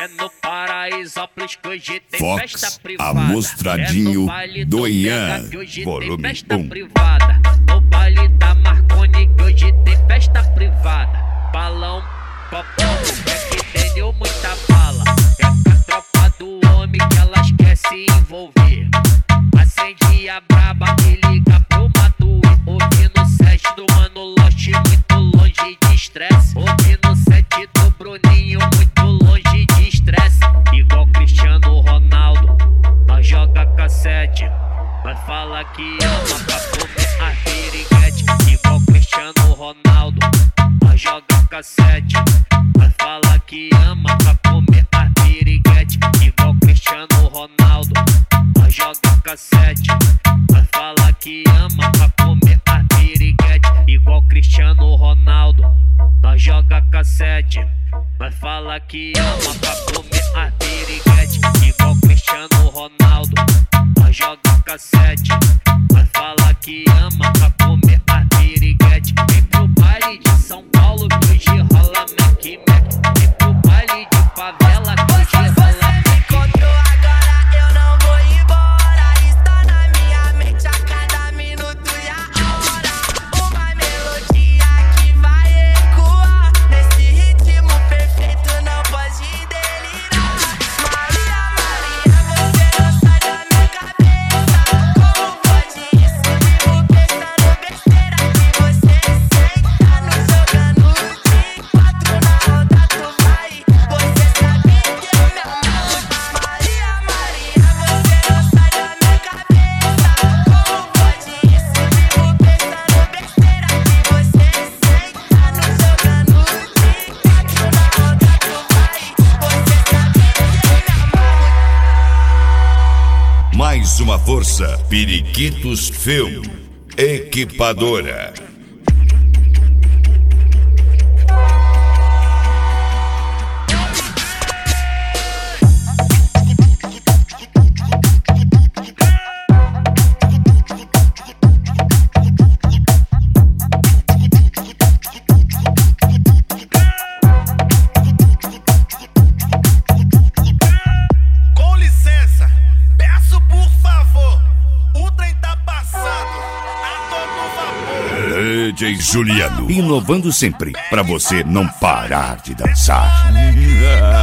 É no Paraisópolis que hoje tem Fox, festa privada. Amostradinho É no baile do do Ian, Pega que hoje volume tem festa 1. privada. No baile da Marconi que hoje tem festa privada. Balão, copão, é que tem muita bala. É pra tropa do homem que elas quer se envolver. Acende a braba e liga pro Matuê. Ouvindo o set do Mano Lost, muito longe de estresse. Ouvindo o set do Bruninho, muito longe de estresse. Igual Cristiano Ronaldo, nós joga cassete. Nós fala que ama pra comer a piriguete. Igual Cristiano Ronaldo, nós joga cassete. Nós fala que ama pra comer a piriguete. Igual Cristiano Ronaldo, nós joga cassete. Nós fala que ama pra comer a piriguete. Igual Cristiano Ronaldo, nós joga cassete. Nós fala que ama pra comer a piriguete. Igual Cristiano Ronaldo, nós joga cassete. Nós fala que ama pra comer a piriguete. Vem pro baile de São Paulo que hoje rola Mac Mac. Vem pro baile de favela que hoje rola Mac Mac. Mais uma força, Periquitos Film, Equipadora. DJ Juliano, inovando sempre, pra você não parar de dançar.